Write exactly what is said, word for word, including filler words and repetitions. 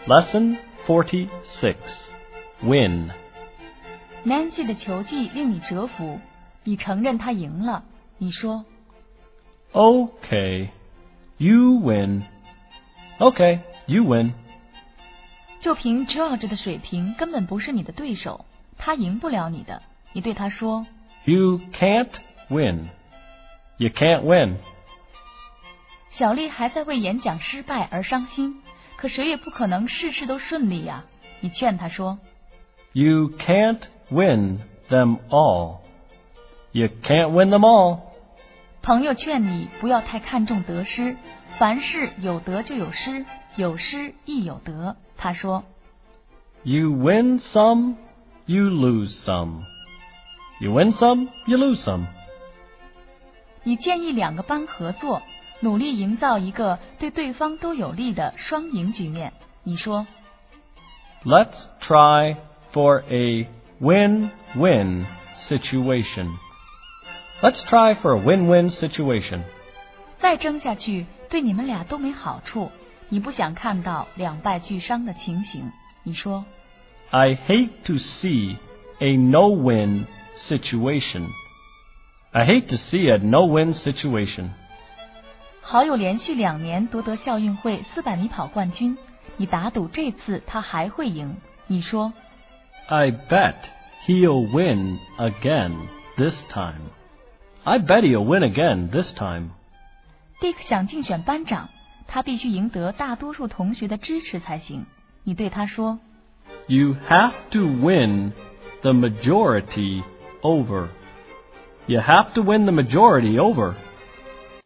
Lesson forty-six. Win. Nancy 的球技令你折服，你承认她赢了。你说 Okay, you win. Okay, you win. 就凭 George 的水平，根本不是你的对手，他赢不了你的。你对他说 You can't win. You can't win. 小丽还在为演讲失败而伤心，可谁也不可能事事都顺利呀。你劝她说 You can't win them all. You can't win them all. 朋友劝你不要太看重得失，凡事有得就有失，有失亦有得。他说 You win some, you lose some. You win some, you lose some. 你建议两个班合作，努力营造一个对对方都有利的双赢局面。你说 Let's try for a win-win situation. Let's try for a win-win situation. 再争下去对你们俩都没好处，你不想看到两败俱伤的情形。你说 I hate to see a no-win situation. I hate to see a no-win situation. 好友连续两年夺得校运会四百米跑冠军，你打赌这次他还会赢。你说 I bet he'll win again this time. I bet he'll win again this time. Dick 想竞选班长，他必须赢得大多数同学的支持才行。你对他说 You have to win the majority over. You have to win the majority over.